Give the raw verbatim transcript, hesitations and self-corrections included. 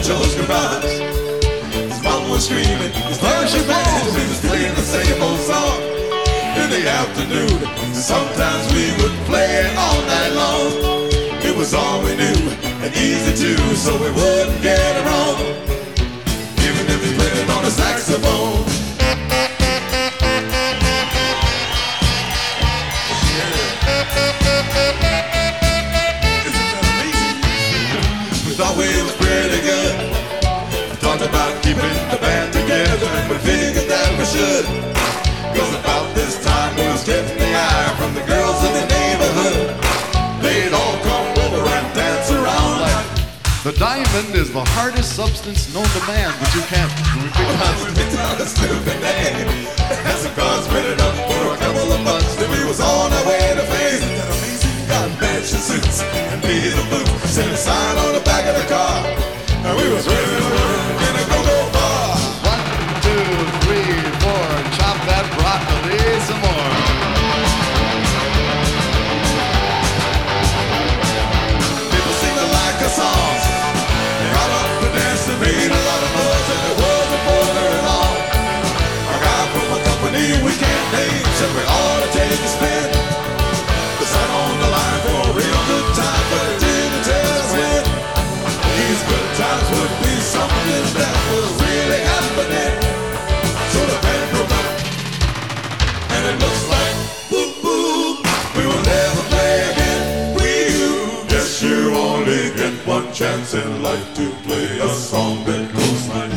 chose goodbyes. His mom was screaming, his father was mad, he was playing the same old song. In the afternoon, sometimes we would play it all night long. It was all we knew, and easy too, so we wouldn't get it wrong. Even if we played it on a saxophone. We thought we was pretty good. We talked about keeping the band together, and we figured that we should. Cause about this time we was getting the eye from the girls in the neighborhood. They'd all come over and dance around like the diamond is the hardest substance known to man, but you can't because we picked out a stupid name. Had some cards printed up for a couple of bucks. Then we was on our way to fame. That amazing got matching suits and diesel boots. Sent a sign on the back of the car, and we was ready to work in a go-go bar. One, two, three, four, chop that broccoli some more. People seem to like our songs. They got up to dance and made a lot of noise, and it wasn't for very long. A guy from a company we can't name said we ought to take a spin. We sat on the line for a real good time, but it didn't tell us when. These good times would be something that was really happening. So the band broke up, and it looks like whoop whoop, we will never play again. We you, yes you only get one chance in life to play a song that